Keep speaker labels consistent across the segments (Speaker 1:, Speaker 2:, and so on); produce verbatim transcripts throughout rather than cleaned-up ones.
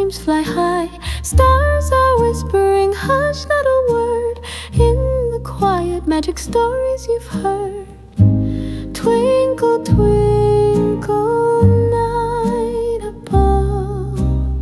Speaker 1: dreams fly high. Stars are whispering, hush, not a word, in the quiet magic stories you've heard. Twinkle, twinkle, night above,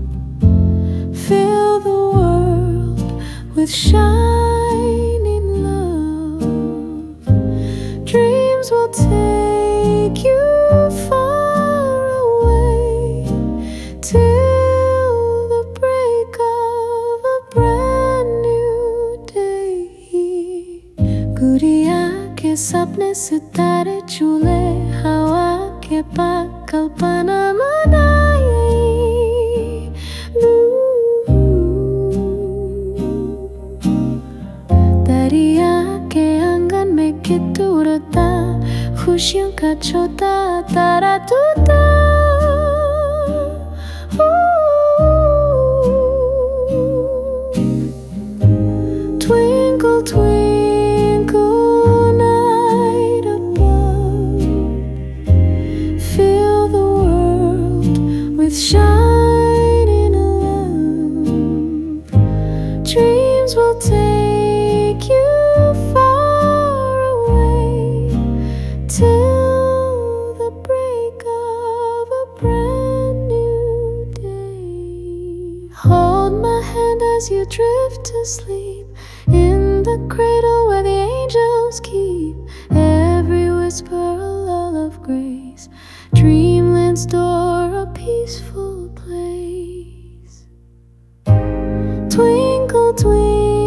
Speaker 1: fill the world with shining love. Dreams will take you far away till the break of a brand new day. गुड़िया के सपने सितारे चूले, हवा के पाक कल्पना मनाए. दरिया के आंगन में किट्टू रोता, खुशियों का छोटा तारा टूटा. Twinkle, twinkle, night above, fill the world with shining love. Dreams will take you far away till the break of a brand new day. Hold my hand as you drift to sleep, in the cradle where the angels keep every whisper a lull of grace. Dreamland store a peaceful place. Twinkle, twinkle,